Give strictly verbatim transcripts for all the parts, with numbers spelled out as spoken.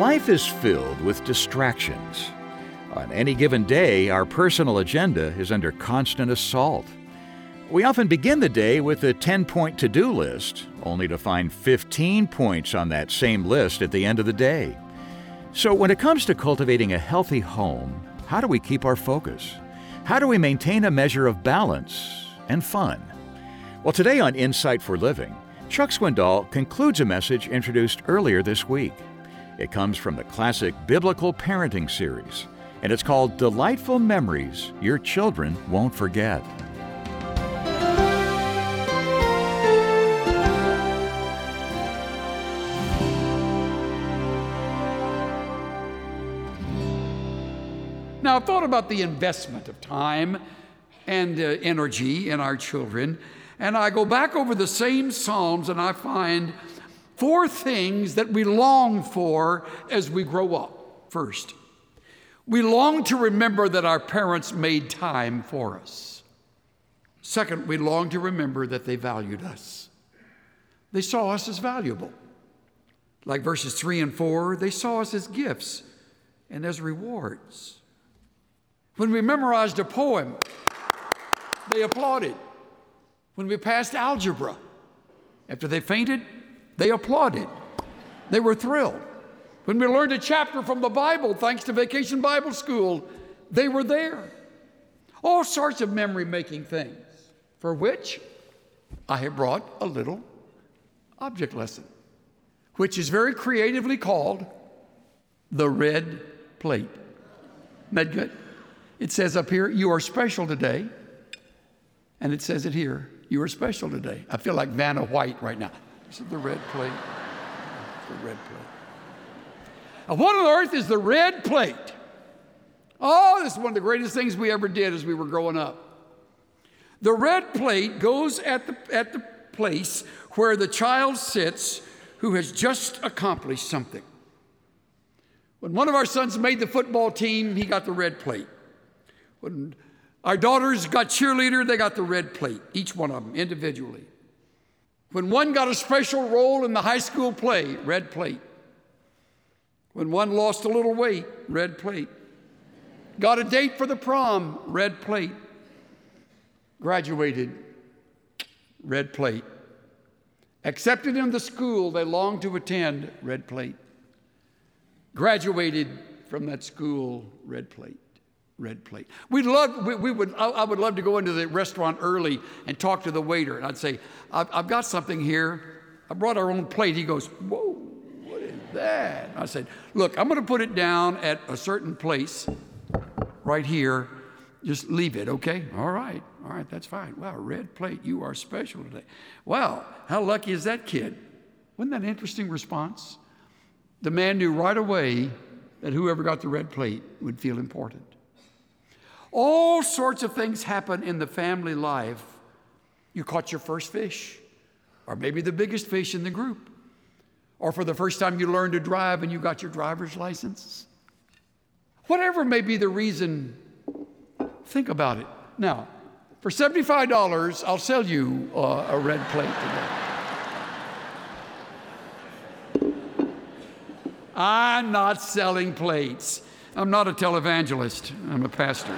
Life is filled with distractions. On any given day, our personal agenda is under constant assault. We often begin the day with a ten-point to-do list, only to find fifteen points on that same list at the end of the day. So when it comes to cultivating a healthy home, how do we keep our focus? How do we maintain a measure of balance and fun? Well, today on Insight for Living, Chuck Swindoll concludes a message introduced earlier this week. It comes from the classic Biblical Parenting series, and it's called Delightful Memories Your Children Won't Forget. Now, I've thought about the investment of time and uh, energy in our children, and I go back over the same Psalms and I find four things that we long for as we grow up. First, we long to remember that our parents made time for us. Second, we long to remember that they valued us. They saw us as valuable. Like verses three and four, they saw us as gifts and as rewards. When we memorized a poem, they applauded. When we passed algebra, after they fainted, they applauded. They were thrilled. When we learned a chapter from the Bible, thanks to Vacation Bible School, they were there. All sorts of memory-making things, for which I have brought a little object lesson, which is very creatively called the red plate. Isn't that good? It says up here, you are special today. And it says it here, you are special today. I feel like Vanna White right now. This is the red plate. The red plate. Now, what on earth is the red plate? Oh, this is one of the greatest things we ever did as we were growing up. The red plate goes at the, at the place where the child sits who has just accomplished something. When one of our sons made the football team, he got the red plate. When our daughters got cheerleader, they got the red plate, each one of them individually. When one got a special role in the high school play, red plate. When one lost a little weight, red plate. Got a date for the prom, red plate. Graduated, red plate. Accepted in the school they longed to attend, red plate. Graduated from that school, red plate. Red plate. We'd love, we, we would, I, I would love to go into the restaurant early and talk to the waiter. And I'd say, I've, I've got something here. I brought our own plate. He goes, whoa, what is that? I said, look, I'm going to put it down at a certain place right here. Just leave it, okay? All right. All right, that's fine. Wow, red plate. You are special today. Wow, how lucky is that kid? Wasn't that an interesting response? The man knew right away that whoever got the red plate would feel important. All sorts of things happen in the family life. You caught your first fish, or maybe the biggest fish in the group, or for the first time you learned to drive and you got your driver's license. Whatever may be the reason, think about it. Now, for seventy-five dollars, I'll sell you uh, a red plate today. I'm not selling plates. I'm not a televangelist. I'm a pastor.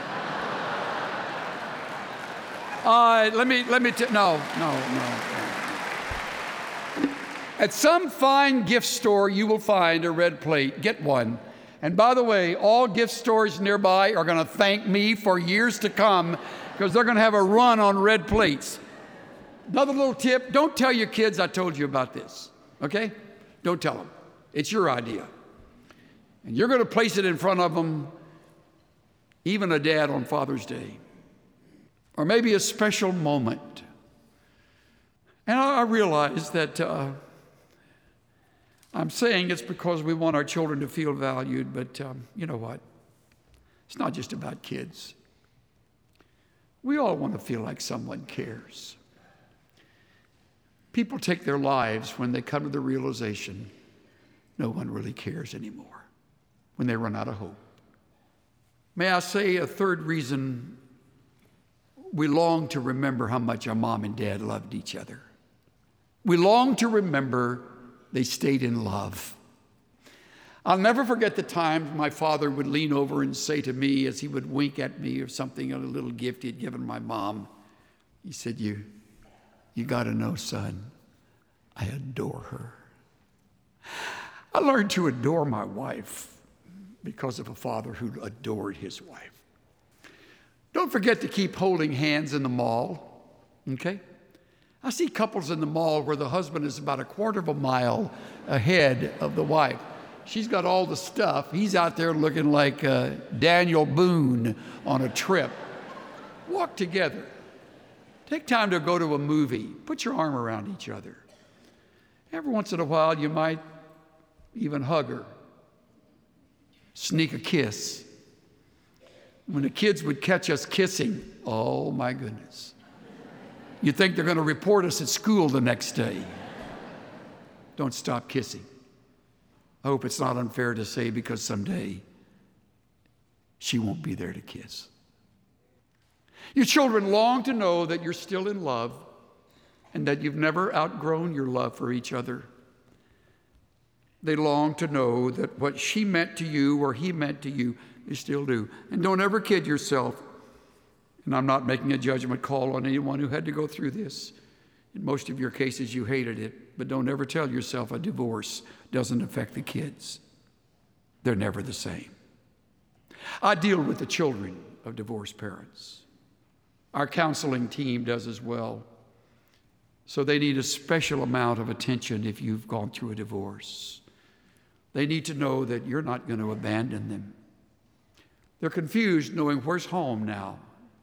Uh, let me, let me, t- no, no, no, no. At some fine gift store, you will find a red plate. Get one. And by the way, all gift stores nearby are going to thank me for years to come because they're going to have a run on red plates. Another little tip, don't tell your kids I told you about this, okay? Don't tell them. It's your idea. And you're going to place it in front of them, even a dad on Father's Day, or maybe a special moment. And I realize that uh, I'm saying it's because we want our children to feel valued, but um, you know what? It's not just about kids. We all want to feel like someone cares. People take their lives when they come to the realization no one really cares anymore, when they run out of hope. May I say a third reason we long to remember how much our mom and dad loved each other. We long to remember they stayed in love. I'll never forget the time my father would lean over and say to me as he would wink at me or something, a little gift he had given my mom. He said, you, you got to know, son, I adore her. I learned to adore my wife because of a father who adored his wife. Don't forget to keep holding hands in the mall, okay? I see couples in the mall where the husband is about a quarter of a mile ahead of the wife. She's got all the stuff. He's out there looking like uh, Daniel Boone on a trip. Walk together. Take time to go to a movie. Put your arm around each other. Every once in a while, you might even hug her. Sneak a kiss. When the kids would catch us kissing, oh my goodness. You'd think they're going to report us at school the next day. Don't stop kissing. I hope it's not unfair to say because someday she won't be there to kiss. Your children long to know that you're still in love and that you've never outgrown your love for each other. They long to know that what she meant to you or he meant to you, you still do. And don't ever kid yourself. And I'm not making a judgment call on anyone who had to go through this. In most of your cases, you hated it, but don't ever tell yourself a divorce doesn't affect the kids. They're never the same. I deal with the children of divorced parents. Our counseling team does as well. So they need a special amount of attention if you've gone through a divorce. They need to know that you're not going to abandon them. They're confused knowing where's home now.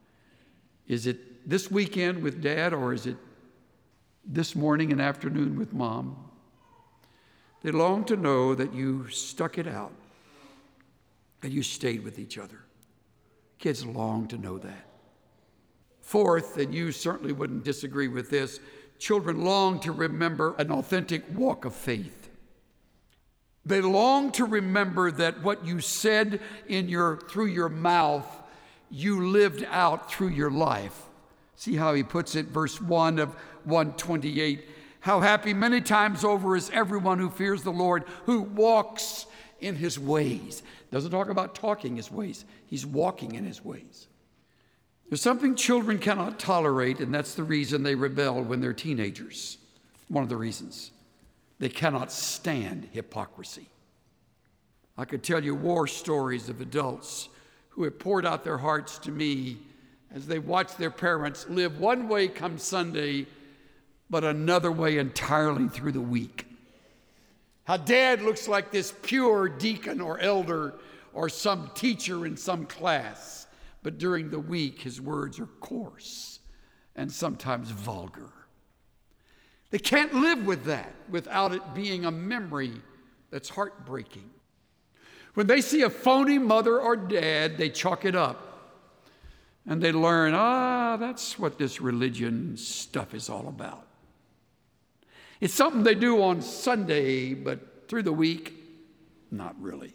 Is it this weekend with Dad or is it this morning and afternoon with Mom? They long to know that you stuck it out, that you stayed with each other. Kids long to know that. Fourth, and you certainly wouldn't disagree with this, children long to remember an authentic walk of faith. They long to remember that what you said in your through your mouth, you lived out through your life. See how he puts it, verse one of one twenty-eight. How happy many times over is everyone who fears the Lord, who walks in his ways. Doesn't talk about talking his ways. He's walking in his ways. There's something children cannot tolerate, and that's the reason they rebel when they're teenagers. One of the reasons. They cannot stand hypocrisy. I could tell you war stories of adults who have poured out their hearts to me as they watch their parents live one way come Sunday, but another way entirely through the week. How Dad looks like this pure deacon or elder or some teacher in some class, but during the week his words are coarse and sometimes vulgar. They can't live with that without it being a memory that's heartbreaking. When they see a phony mother or dad, they chalk it up and they learn, ah, that's what this religion stuff is all about. It's something they do on Sunday, but through the week, not really.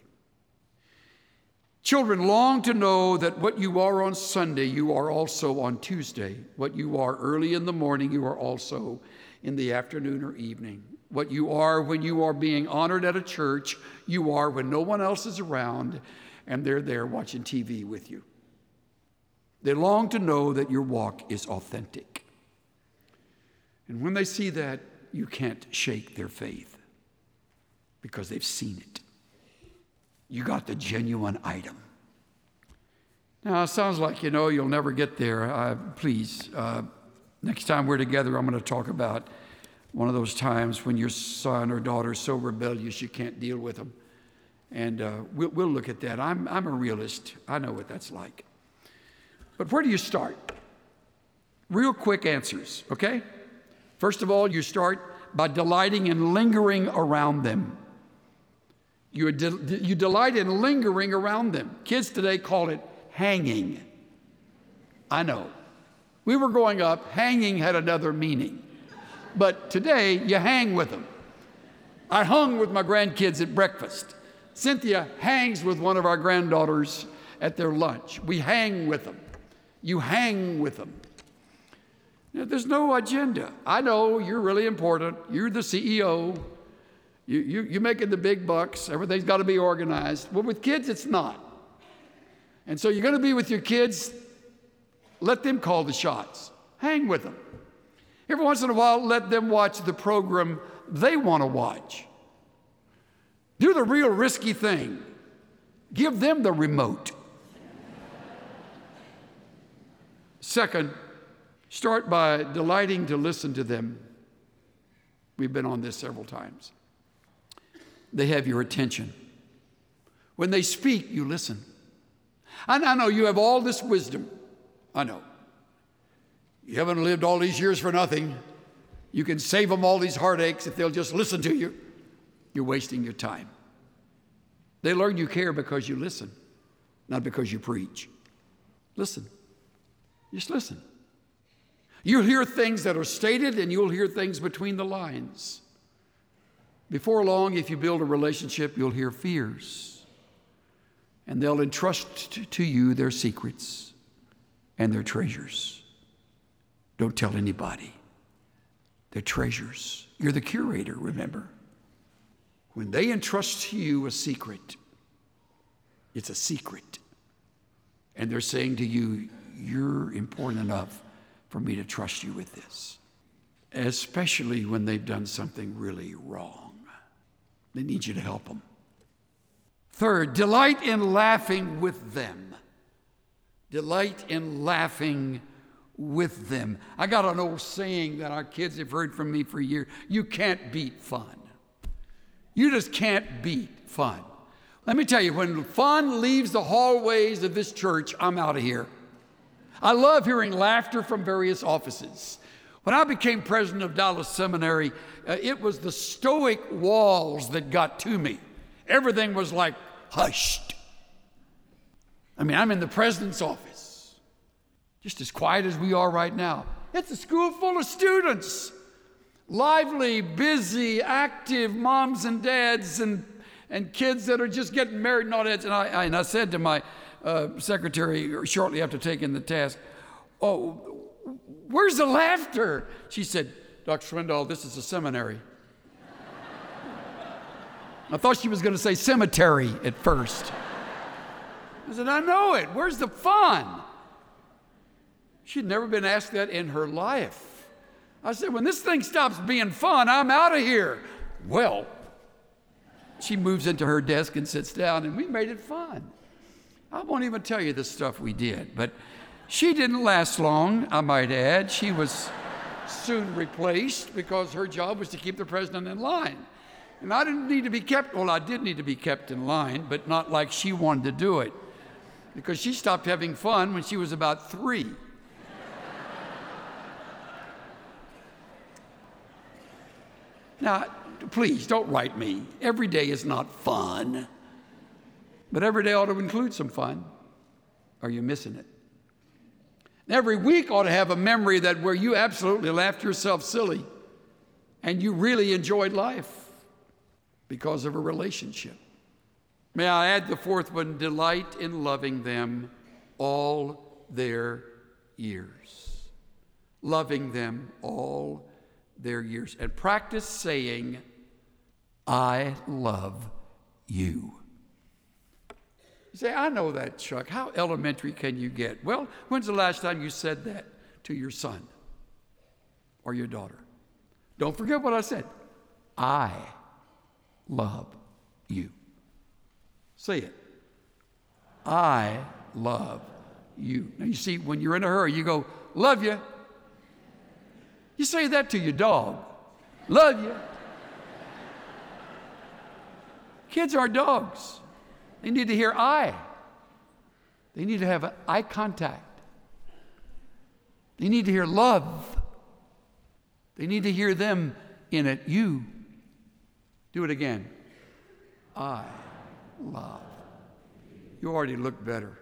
Children long to know that what you are on Sunday, you are also on Tuesday. What you are early in the morning, you are also in the afternoon or evening. What you are when you are being honored at a church, you are when no one else is around and they're there watching T V with you. They long to know that your walk is authentic. And when they see that, you can't shake their faith because they've seen it. You got the genuine item. Now, it sounds like, you know, you'll never get there. Uh, please, uh, next time we're together, I'm going to talk about one of those times when your son or daughter is so rebellious you can't deal with them. And uh, we'll, we'll look at that. I'm, I'm a realist. I know what that's like. But where do you start? Real quick answers, okay? First of all, you start by delighting in lingering around them. You, de- you delight in lingering around them. Kids today call it hanging. I know. We were growing up, hanging had another meaning. But today, you hang with them. I hung with my grandkids at breakfast. Cynthia hangs with one of our granddaughters at their lunch. We hang with them. You hang with them. Now, there's no agenda. I know you're really important. You're the C E O. You, you, you're making the big bucks. Everything's got to be organized. Well, with kids, it's not. And so you're going to be with your kids. Let them call the shots. Hang with them. Every once in a while, let them watch the program they want to watch. Do the real risky thing. Give them the remote. Second, start by delighting to listen to them. We've been on this several times. They have your attention. When they speak, you listen. And I know you have all this wisdom. I know. You haven't lived all these years for nothing. You can save them all these heartaches if they'll just listen to you. You're wasting your time. They learn you care because you listen, not because you preach. Listen. Just listen. You'll hear things that are stated, and you'll hear things between the lines. Before long, if you build a relationship, you'll hear fears. And they'll entrust to you their secrets and their treasures. Don't tell anybody. They're treasures. You're the curator, remember? When they entrust to you a secret, it's a secret. And they're saying to you, you're important enough for me to trust you with this. Especially when they've done something really wrong. They need you to help them. Third, delight in laughing with them. Delight in laughing with them. I got an old saying that our kids have heard from me for years. You can't beat fun. You just can't beat fun. Let me tell you, when fun leaves the hallways of this church, I'm out of here. I love hearing laughter from various offices. When I became president of Dallas Seminary, uh, it was the stoic walls that got to me. Everything was like hushed. I mean, I'm in the president's office, just as quiet as we are right now. It's a school full of students, lively, busy, active moms and dads and, and kids that are just getting married and all that. And I, I, and I said to my uh, secretary shortly after taking the task, oh, where's the laughter? She said, Doctor Swindoll, this is a seminary. I thought she was going to say cemetery at first. I said, I know it. Where's the fun? She'd never been asked that in her life. I said, when this thing stops being fun, I'm out of here. Well, she moves into her desk and sits down, and we made it fun. I won't even tell you the stuff we did, but she didn't last long, I might add. She was soon replaced because her job was to keep the president in line. And I didn't need to be kept, well, I did need to be kept in line, but not like she wanted to do it. Because she stopped having fun when she was about three. Now, please don't write me. Every day is not fun. But every day ought to include some fun. Or you're missing it. Every week ought to have a memory that where you absolutely laughed yourself silly and you really enjoyed life because of a relationship. May I add the fourth one, delight in loving them all their years. Loving them all their years. And practice saying, I love you. You say, I know that, Chuck. How elementary can you get? Well, when's the last time you said that to your son or your daughter? Don't forget what I said. I love you. Say it. I love you. Now, you see, when you're in a hurry, you go, love you. You say that to your dog. Love you. Kids are dogs. They need to hear I. They need to have eye contact. They need to hear love. They need to hear them in it. You. Do it again. I love. You already look better.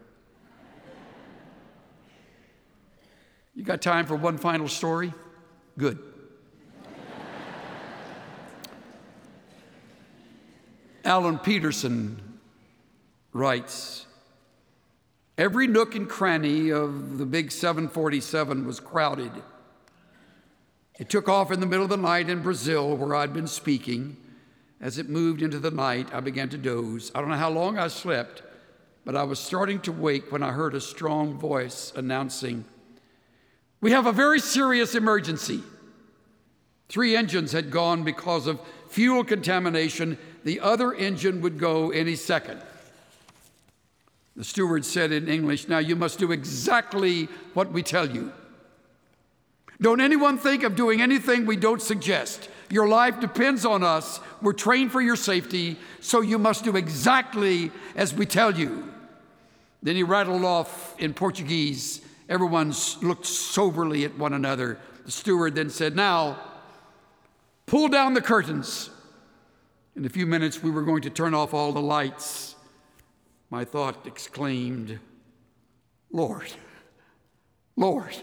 You got time for one final story? Good. Alan Peterson writes, every nook and cranny of the big seven forty-seven was crowded. It took off in the middle of the night in Brazil, where I'd been speaking, As it moved into the night, I began to doze. I don't know how long I slept, but I was starting to wake when I heard a strong voice announcing, "We have a very serious emergency." Three engines had gone because of fuel contamination. The other engine would go any second. The steward said in English, "Now you must do exactly what we tell you. Don't anyone think of doing anything we don't suggest. Your life depends on us. We're trained for your safety, so you must do exactly as we tell you." Then he rattled off in Portuguese. Everyone looked soberly at one another. The steward then said, "Now, pull down the curtains." In a few minutes, we were going to turn off all the lights. My thought exclaimed, "Lord, Lord."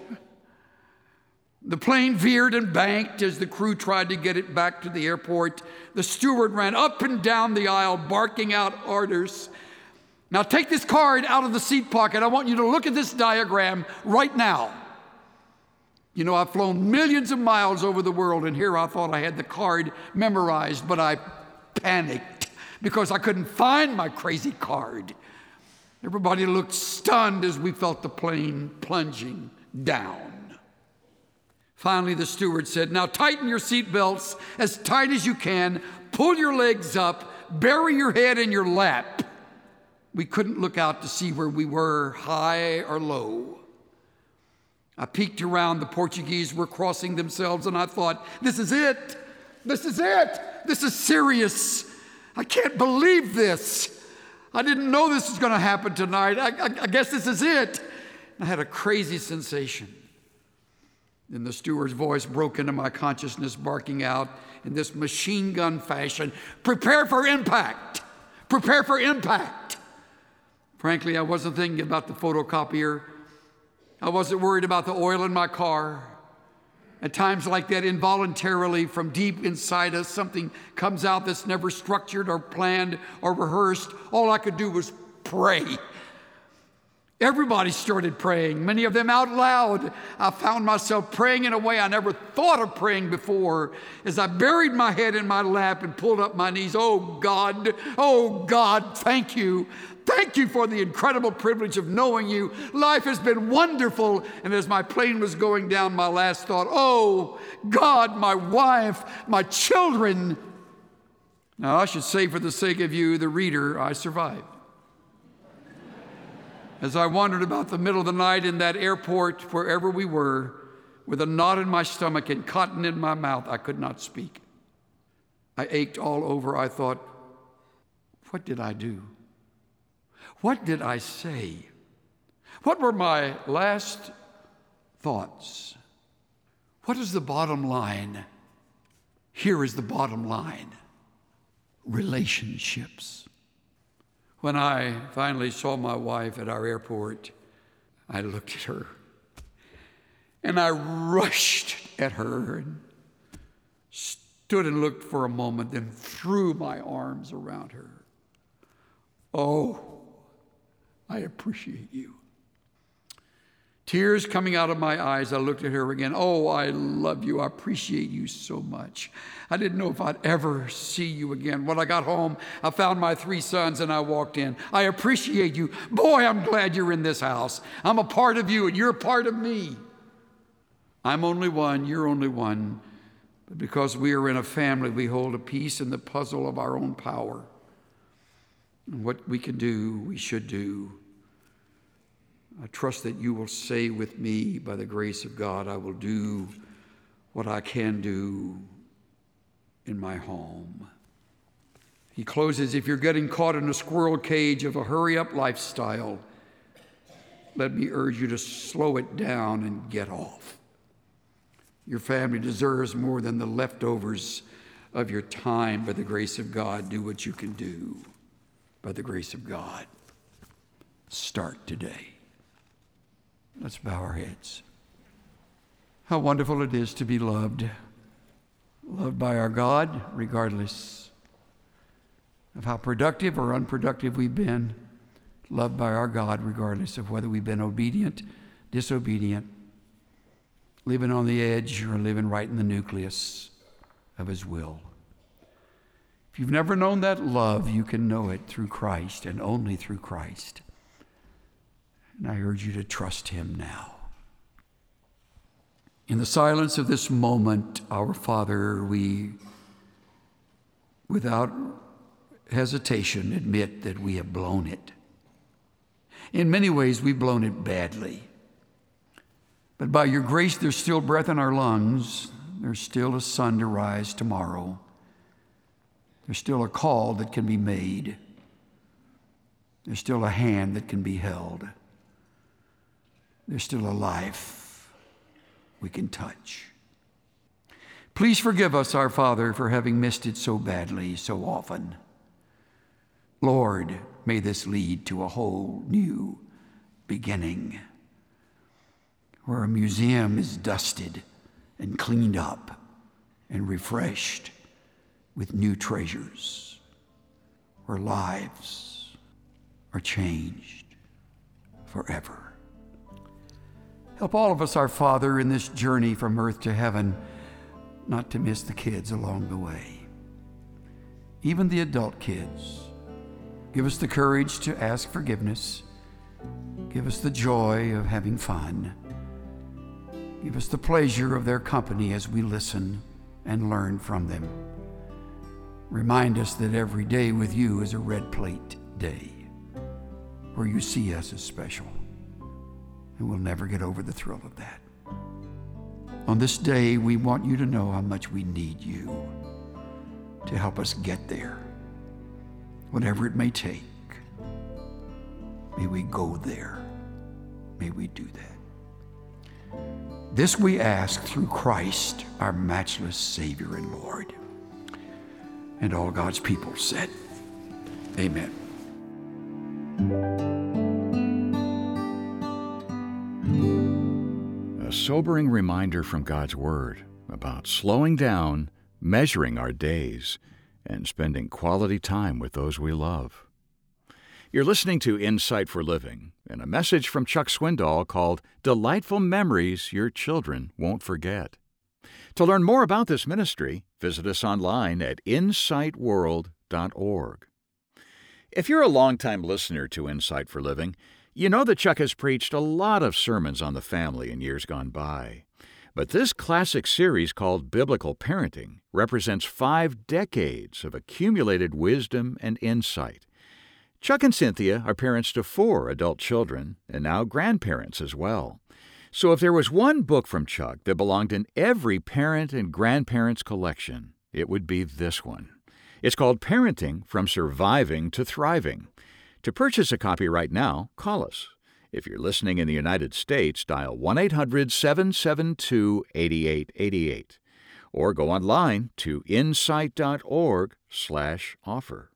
The plane veered and banked as the crew tried to get it back to the airport. The steward ran up and down the aisle, barking out orders. "Now take this card out of the seat pocket. I want you to look at this diagram right now." You know, I've flown millions of miles over the world, and here I thought I had the card memorized, but I panicked because I couldn't find my crazy card. Everybody looked stunned as we felt the plane plunging down. Finally, the steward said, "Now tighten your seatbelts as tight as you can, pull your legs up, bury your head in your lap." We couldn't look out to see where we were, high or low. I peeked around. The Portuguese were crossing themselves, and I thought, this is it. This is it. This is serious. I can't believe this. I didn't know this was going to happen tonight. I, I, I guess this is it. I had a crazy sensation. Then the steward's voice broke into my consciousness, barking out in this machine gun fashion, "Prepare for impact. Prepare for impact." Frankly, I wasn't thinking about the photocopier. I wasn't worried about the oil in my car. At times like that, involuntarily, from deep inside us, something comes out that's never structured or planned or rehearsed. All I could do was pray. Everybody started praying, many of them out loud. I found myself praying in a way I never thought of praying before as I buried my head in my lap and pulled up my knees. "Oh God, oh God, thank you. Thank you for the incredible privilege of knowing you. Life has been wonderful." And as my plane was going down, my last thought, "Oh God, my wife, my children." Now, I should say, for the sake of you, the reader, I survived. As I wandered about the middle of the night in that airport, wherever we were, with a knot in my stomach and cotton in my mouth, I could not speak. I ached all over. I thought, what did I do? What did I say? What were my last thoughts? What is the bottom line? Here is the bottom line: relationships. When I finally saw my wife at our airport, I looked at her and I rushed at her and stood and looked for a moment, then threw my arms around her. "Oh, I appreciate you." Tears coming out of my eyes, I looked at her again. "Oh, I love you. I appreciate you so much. I didn't know if I'd ever see you again." When I got home, I found my three sons and I walked in. "I appreciate you. Boy, I'm glad you're in this house. I'm a part of you and you're a part of me. I'm only one, you're only one. But because we are in a family, we hold a piece in the puzzle of our own power. And what we can do, we should do. I trust that you will say with me, by the grace of God, I will do what I can do in my home." He closes, "If you're getting caught in a squirrel cage of a hurry-up lifestyle, let me urge you to slow it down and get off. Your family deserves more than the leftovers of your time. By the grace of God, do what you can do. By the grace of God, start today." Let's bow our heads. How wonderful it is to be loved. Loved by our God, regardless of how productive or unproductive we've been. Loved by our God, regardless of whether we've been obedient, disobedient, living on the edge, or living right in the nucleus of His will. If you've never known that love, you can know it through Christ and only through Christ. And I urge you to trust him now. In the silence of this moment, our Father, we, without hesitation, admit that we have blown it. In many ways, we've blown it badly. But by your grace, there's still breath in our lungs. There's still a sun to rise tomorrow. There's still a call that can be made. There's still a hand that can be held. There's still a life we can touch. Please forgive us, our Father, for having missed it so badly, so often. Lord, may this lead to a whole new beginning, where a museum is dusted and cleaned up and refreshed with new treasures, where lives are changed forever. Help all of us, our Father, in this journey from earth to heaven, not to miss the kids along the way, even the adult kids. Give us the courage to ask forgiveness. Give us the joy of having fun. Give us the pleasure of their company as we listen and learn from them. Remind us that every day with you is a red plate day, where you see us as special, and we'll never get over the thrill of that. On this day, we want you to know how much we need you to help us get there. Whatever it may take, may we go there. May we do that. This we ask through Christ, our matchless Savior and Lord. And all God's people said, amen. A sobering reminder from God's Word about slowing down, measuring our days, and spending quality time with those we love. You're listening to Insight for Living, and a message from Chuck Swindoll called Delightful Memories Your Children Won't Forget. To learn more about this ministry, visit us online at insight world dot org. If you're a longtime listener to Insight for Living, you know that Chuck has preached a lot of sermons on the family in years gone by. But this classic series called Biblical Parenting represents five decades of accumulated wisdom and insight. Chuck and Cynthia are parents to four adult children and now grandparents as well. So if there was one book from Chuck that belonged in every parent and grandparent's collection, it would be this one. It's called Parenting from Surviving to Thriving. To purchase a copy right now, call us. If you're listening in the United States, dial one eight hundred seven seven two eight eight eight eight or go online to insight dot org slash offer.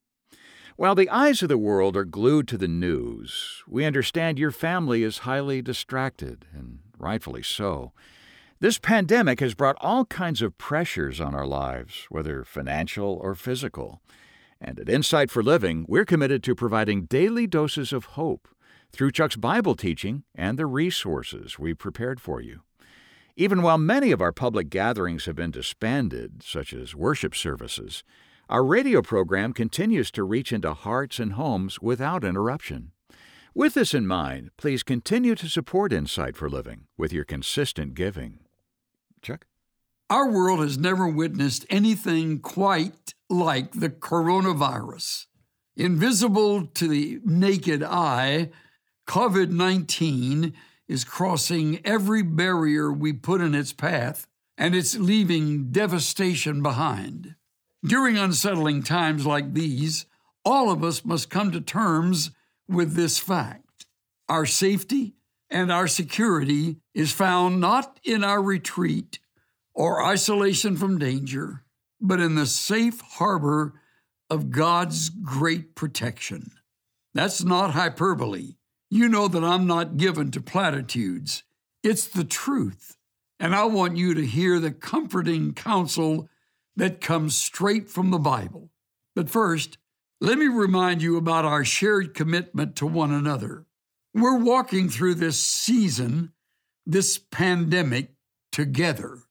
While the eyes of the world are glued to the news, we understand your family is highly distracted, and rightfully so. This pandemic has brought all kinds of pressures on our lives, whether financial or physical. And at Insight for Living, we're committed to providing daily doses of hope through Chuck's Bible teaching and the resources we've prepared for you. Even while many of our public gatherings have been disbanded, such as worship services, our radio program continues to reach into hearts and homes without interruption. With this in mind, please continue to support Insight for Living with your consistent giving. Chuck? Our world has never witnessed anything quite like the coronavirus. Invisible to the naked eye, covid nineteen is crossing every barrier we put in its path, and it's leaving devastation behind. During unsettling times like these, all of us must come to terms with this fact. Our safety and our security is found not in our retreat or isolation from danger, but in the safe harbor of God's great protection. That's not hyperbole. You know that I'm not given to platitudes. It's the truth, and I want you to hear the comforting counsel that comes straight from the Bible. But first, let me remind you about our shared commitment to one another. We're walking through this season, this pandemic, together.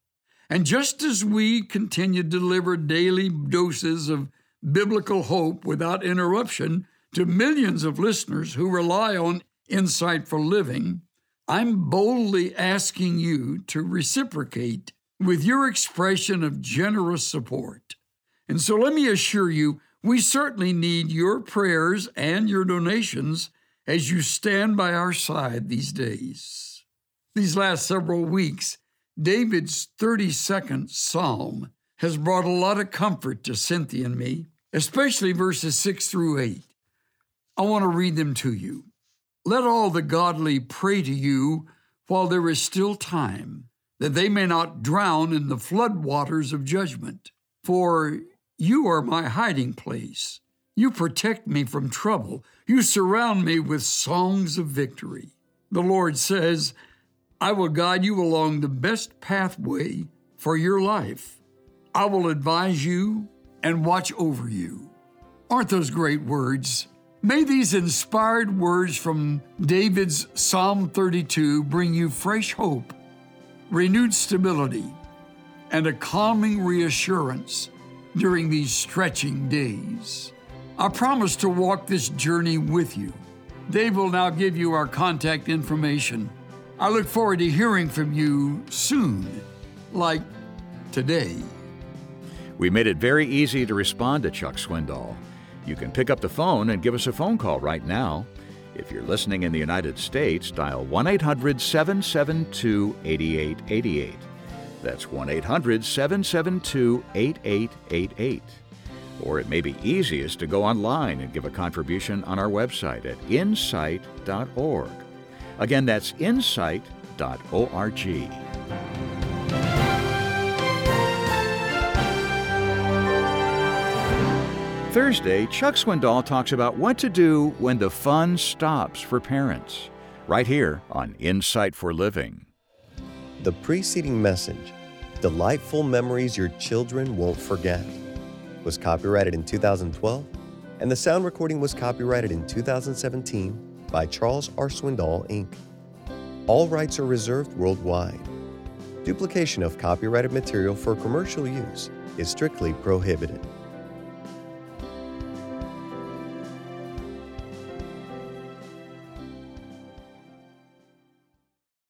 And just as we continue to deliver daily doses of biblical hope without interruption to millions of listeners who rely on Insight for Living, I'm boldly asking you to reciprocate with your expression of generous support. And so let me assure you, we certainly need your prayers and your donations as you stand by our side these days. These last several weeks, David's thirty-second Psalm has brought a lot of comfort to Cynthia and me, especially verses six through eight. I want to read them to you. Let all the godly pray to you while there is still time, that they may not drown in the flood waters of judgment. For you are my hiding place. You protect me from trouble. You surround me with songs of victory. The Lord says, I will guide you along the best pathway for your life. I will advise you and watch over you. Aren't those great words? May these inspired words from David's Psalm thirty-two bring you fresh hope, renewed stability, and a calming reassurance during these stretching days. I promise to walk this journey with you. Dave will now give you our contact information. I look forward to hearing from you soon, like today. We made it very easy to respond to Chuck Swindoll. You can pick up the phone and give us a phone call right now. If you're listening in the United States, dial one eight hundred seven seven two eight eight eight eight. That's one eight hundred seven seven two eight eight eight eight. Or it may be easiest to go online and give a contribution on our website at insight dot org. Again, that's insight dot org. Thursday, Chuck Swindoll talks about what to do when the fun stops for parents, right here on Insight for Living. The preceding message, Delightful Memories Your Children Won't Forget, was copyrighted in two thousand twelve, and the sound recording was copyrighted in two thousand seventeen by Charles R. Swindoll, Incorporated. All rights are reserved worldwide. Duplication of copyrighted material for commercial use is strictly prohibited.